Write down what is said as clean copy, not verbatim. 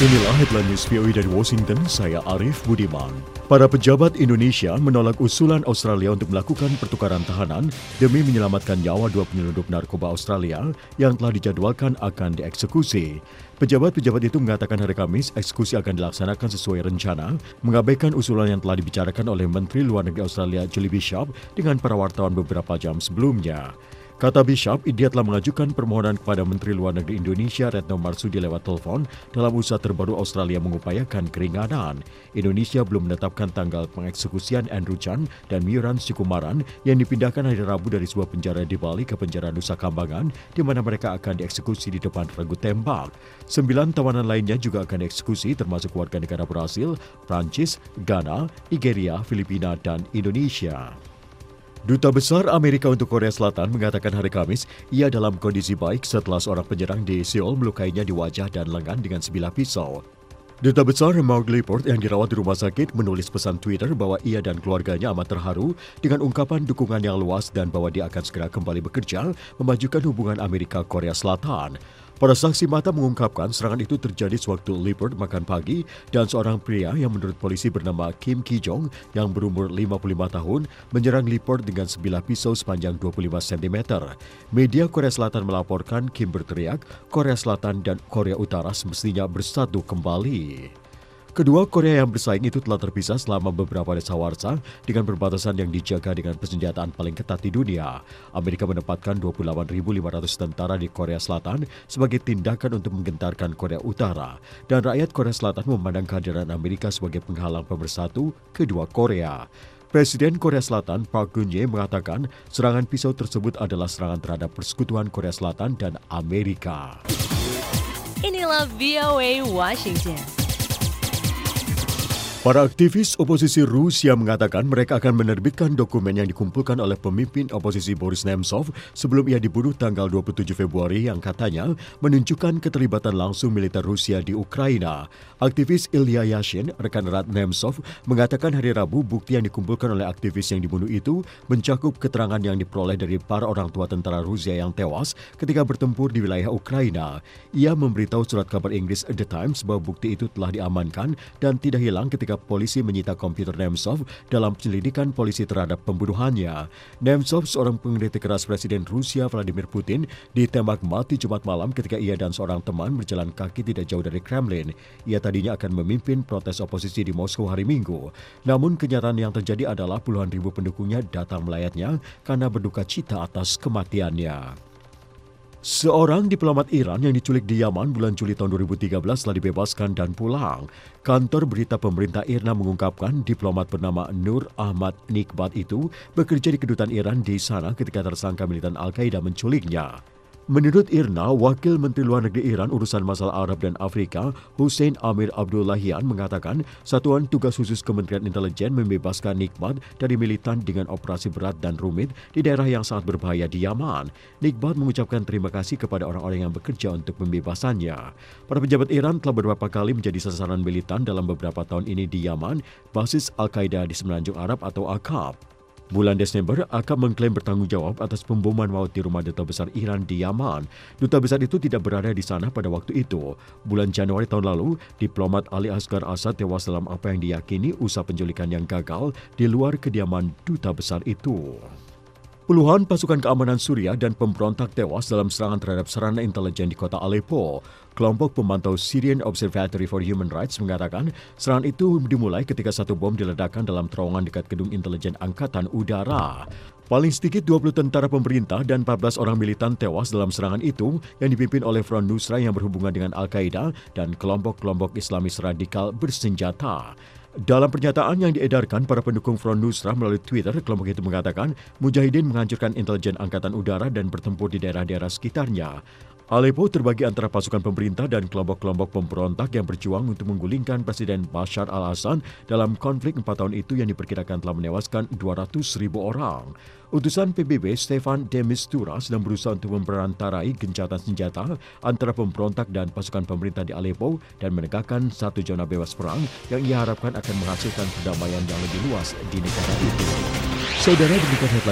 Inilah headline news VOA dari Washington, saya Arif Budiman. Para pejabat Indonesia menolak usulan Australia untuk melakukan pertukaran tahanan demi menyelamatkan nyawa 2 penyelundup narkoba Australia yang telah dijadwalkan akan dieksekusi. Pejabat-pejabat itu mengatakan hari Kamis eksekusi akan dilaksanakan sesuai rencana, mengabaikan usulan yang telah dibicarakan oleh Menteri Luar Negeri Australia Julie Bishop dengan para wartawan beberapa jam sebelumnya. Kata Bishop, dia telah mengajukan permohonan kepada Menteri Luar Negeri Indonesia Retno Marsudi lewat telepon dalam usaha terbaru Australia mengupayakan keringanan. Indonesia belum menetapkan tanggal pengeksekusian Andrew Chan dan Miran Sukumaran yang dipindahkan hari Rabu dari sebuah penjara di Bali ke penjara Nusa Kambangan, di mana mereka akan dieksekusi di depan regu tembak. 9 tawanan lainnya juga akan dieksekusi, termasuk warga negara Brasil, Prancis, Ghana, Nigeria, Filipina, dan Indonesia. Duta Besar Amerika untuk Korea Selatan mengatakan hari Kamis ia dalam kondisi baik setelah seorang penyerang di Seoul melukainya di wajah dan lengan dengan sebilah pisau. Duta Besar Mark Lippert yang dirawat di rumah sakit menulis pesan Twitter bahwa ia dan keluarganya amat terharu dengan ungkapan dukungan yang luas dan bahwa dia akan segera kembali bekerja memajukan hubungan Amerika-Korea Selatan. Para saksi mata mengungkapkan serangan itu terjadi sewaktu Lippert makan pagi dan seorang pria yang menurut polisi bernama Kim Ki-jong yang berumur 55 tahun menyerang Lippert dengan sebilah pisau sepanjang 25 cm. Media Korea Selatan melaporkan Kim berteriak, Korea Selatan dan Korea Utara semestinya bersatu kembali. Kedua Korea yang bersaing itu telah terpisah selama beberapa dasawarsa dengan perbatasan yang dijaga dengan persenjataan paling ketat di dunia. Amerika menempatkan 28.500 tentara di Korea Selatan sebagai tindakan untuk menggentarkan Korea Utara. Dan rakyat Korea Selatan memandang kehadiran Amerika sebagai penghalang pemersatu kedua Korea. Presiden Korea Selatan Park Geun-hye mengatakan serangan pisau tersebut adalah serangan terhadap persekutuan Korea Selatan dan Amerika. Inilah VOA Washington. Para aktivis oposisi Rusia mengatakan mereka akan menerbitkan dokumen yang dikumpulkan oleh pemimpin oposisi Boris Nemtsov sebelum ia dibunuh tanggal 27 Februari yang katanya menunjukkan keterlibatan langsung militer Rusia di Ukraina. Aktivis Ilya Yashin, rekan erat Nemtsov, mengatakan hari Rabu bukti yang dikumpulkan oleh aktivis yang dibunuh itu mencakup keterangan yang diperoleh dari para orang tua tentara Rusia yang tewas ketika bertempur di wilayah Ukraina. Ia memberitahu surat kabar Inggris The Times bahwa bukti itu telah diamankan dan tidak hilang ketika polisi menyita komputer Nemtsov dalam penyelidikan polisi terhadap pembunuhannya. Nemtsov, seorang pengkritik keras Presiden Rusia Vladimir Putin, ditembak mati Jumat malam ketika ia dan seorang teman berjalan kaki tidak jauh dari Kremlin. Ia tadinya akan memimpin protes oposisi di Moskow hari Minggu. Namun kenyataan yang terjadi adalah puluhan ribu pendukungnya datang melayatnya karena berduka cita atas kematiannya. Seorang diplomat Iran yang diculik di Yaman bulan Juli tahun 2013 telah dibebaskan dan pulang. Kantor berita pemerintah IRNA mengungkapkan diplomat bernama Nur Ahmad Nikbat itu bekerja di kedutaan Iran di sana ketika tersangka militan Al-Qaeda menculiknya. Menurut IRNA, Wakil Menteri Luar Negeri Iran urusan masalah Arab dan Afrika, Hussein Amir Abdullahian mengatakan Satuan Tugas Khusus Kementerian Intelijen membebaskan Nikbat dari militan dengan operasi berat dan rumit di daerah yang sangat berbahaya di Yaman. Nikbat mengucapkan terima kasih kepada orang-orang yang bekerja untuk pembebasannya. Para pejabat Iran telah beberapa kali menjadi sasaran militan dalam beberapa tahun ini di Yaman, basis Al-Qaeda di Semenanjung Arab atau AKAB. Bulan Desember, AKAB mengklaim bertanggung jawab atas pemboman maut di rumah Duta Besar Iran di Yaman. Duta Besar itu tidak berada di sana pada waktu itu. Bulan Januari tahun lalu, diplomat Ali Asghar Assad tewas dalam apa yang diyakini usaha penculikan yang gagal di luar kediaman Duta Besar itu. Puluhan pasukan keamanan Suriah dan pemberontak tewas dalam serangan terhadap sarana intelijen di kota Aleppo. Kelompok pemantau Syrian Observatory for Human Rights mengatakan serangan itu dimulai ketika satu bom diledakkan dalam terowongan dekat gedung intelijen Angkatan Udara. Paling sedikit 20 tentara pemerintah dan 14 orang militan tewas dalam serangan itu yang dipimpin oleh Front Nusra yang berhubungan dengan Al-Qaeda dan kelompok-kelompok Islamis radikal bersenjata. Dalam pernyataan yang diedarkan para pendukung Front Nusra melalui Twitter, kelompok itu mengatakan Mujahidin menghancurkan intelijen Angkatan Udara dan bertempur di daerah-daerah sekitarnya. Aleppo terbagi antara pasukan pemerintah dan kelompok-kelompok pemberontak yang berjuang untuk menggulingkan Presiden Bashar al-Assad dalam konflik 4 tahun itu yang diperkirakan telah menewaskan 200.000 orang. Utusan PBB Stefan de Mistura sedang berusaha untuk memperantarai gencatan senjata antara pemberontak dan pasukan pemerintah di Aleppo dan menegakkan satu zona bebas perang yang ia harapkan akan menghasilkan perdamaian yang lebih luas di negara itu. Saudara, demikian headline